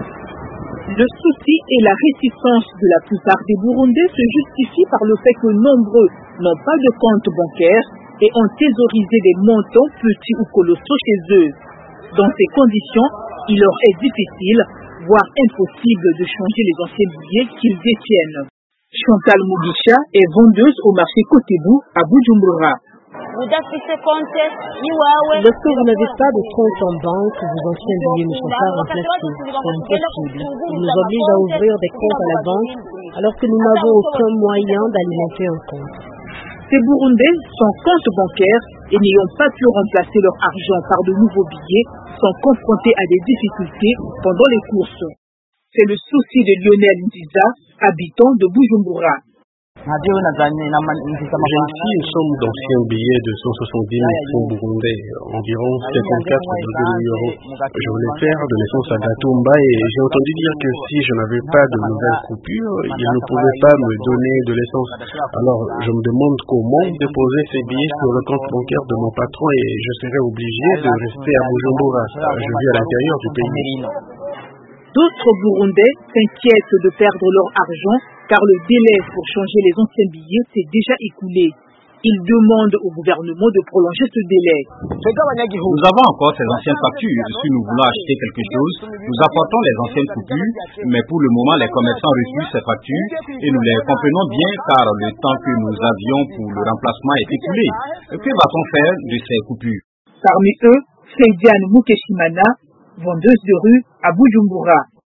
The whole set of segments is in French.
Le souci et la réticence de la plupart des Burundais se justifient par le fait que nombreux n'ont pas de compte bancaire et ont thésaurisé des montants petits ou colossaux chez eux. Dans ces conditions, il leur est difficile, voire impossible de changer les anciens billets qu'ils détiennent. Chantal Mugisha est vendeuse au marché Kotebu à Bujumbura. Lorsque vous n'avez pas de compte en banque, vos anciens billets ne sont pas remplacés. C'est impossible. Ils nous obligent à ouvrir des comptes à la banque alors que nous n'avons aucun moyen d'alimenter un compte. Ces Burundais sans compte bancaire et n'ayant pas pu remplacer leur argent par de nouveaux billets sont confrontés à des difficultés pendant les courses. C'est le souci de Lionel Ndiza, habitant de Bujumbura. J'ai ici une somme d'anciens billets de 170 000 francs burundais, environ 54,8 €. Je voulais faire de naissance à Gatumba et j'ai entendu dire que si je n'avais pas de nouvelles coupures, ils ne pouvaient pas me donner de l'essence. Alors je me demande comment déposer ces billets sur le compte bancaire de mon patron et je serai obligé de rester à Bujumbura. Je vis à l'intérieur du pays. D'autres Burundais s'inquiètent de perdre leur argent car le délai pour changer les anciens billets s'est déjà écoulé. Ils demandent au gouvernement de prolonger ce délai. Nous avons encore ces anciennes factures. Si nous voulons acheter quelque chose, nous apportons les anciennes coupures, mais pour le moment, les commerçants refusent ces factures et nous les comprenons bien car le temps que nous avions pour le remplacement est écoulé. Que va-t-on faire de ces coupures? Parmi eux, Seidiane Mukeshimana, vendeuse de rue à Bujumbura.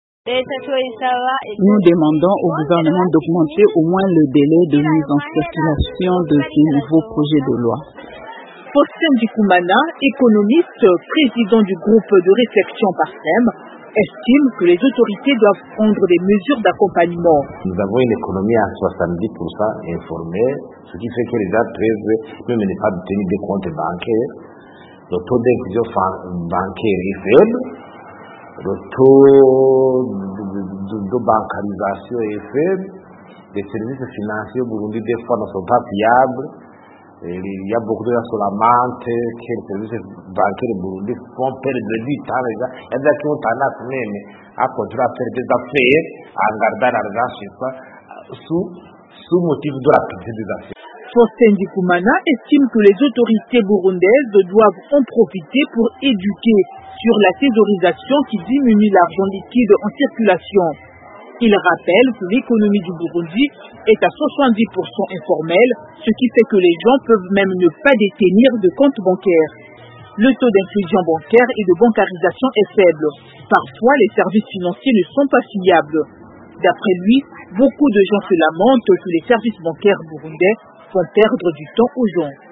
Nous demandons au gouvernement d'augmenter au moins le délai de mise en circulation de ces nouveaux projets de loi. Faustin Dikumana, économiste, président du groupe de réflexion PARSEM, estime que les autorités doivent prendre des mesures d'accompagnement. Nous avons une économie à 70% informelle, ce qui fait que les gens peuvent même ne pas tenir des comptes bancaires. Le taux d'inclusion bancaire est faible, le taux de bancarisation est faible, les services financiers au Burundi des fois ne sont pas fiables, il y a beaucoup de gens sur la menthe que les services bancaires au Burundi font perdre du temps. Il y a des gens qui ont tendance même à continuer à faire des affaires en gardant l'argent chez soi sous motif de rapidité des affaires. Faustin Dikumana estime que les autorités burundaises doivent en profiter pour éduquer sur la thésaurisation qui diminue l'argent liquide en circulation. Il rappelle que l'économie du Burundi est à 70% informelle, ce qui fait que les gens peuvent même ne pas détenir de compte bancaire. Le taux d'inclusion bancaire et de bancarisation est faible. Parfois, les services financiers ne sont pas fiables. D'après lui, beaucoup de gens se lamentent que les services bancaires burundais font perdre du temps aux gens.